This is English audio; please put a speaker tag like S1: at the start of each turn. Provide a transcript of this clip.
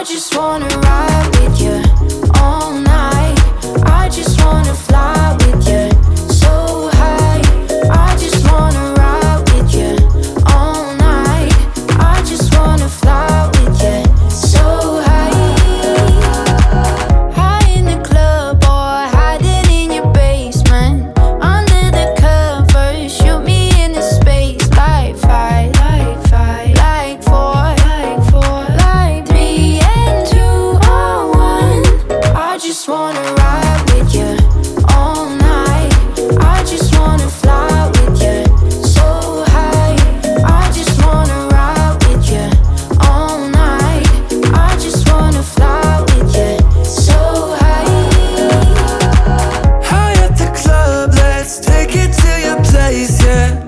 S1: just wanna ride with you all night. I just wanna fly with you so high. I just wanna ride with you all night. I just wanna fly with you so high. High in the club or hiding in your basement. Under the covers, shoot me into space like 5, like 4, like 3 and 2 or 1. I just wanna ride with you all night. I just wanna fly with you so high. I just wanna ride with you all night. I just wanna fly with you so high.
S2: High at the club, let's take it to your place, yeah.